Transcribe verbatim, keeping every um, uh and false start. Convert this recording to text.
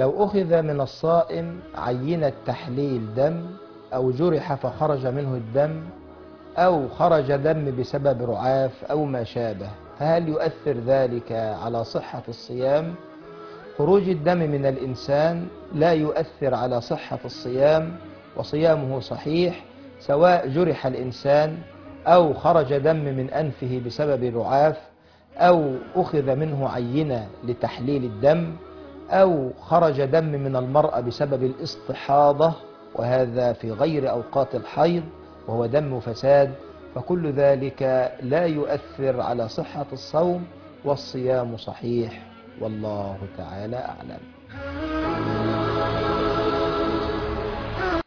لو أخذ من الصائم عينة تحليل دم أو جرح فخرج منه الدم أو خرج دم بسبب رعاف أو ما شابه، فهل يؤثر ذلك على صحة الصيام؟ خروج الدم من الإنسان لا يؤثر على صحة الصيام، وصيامه صحيح سواء جرح الإنسان أو خرج دم من أنفه بسبب رعاف أو أخذ منه عينة لتحليل الدم أو خرج دم من المرأة بسبب الاستحاضة، وهذا في غير أوقات الحيض وهو دم فساد، فكل ذلك لا يؤثر على صحة الصوم والصيام صحيح، والله تعالى أعلم.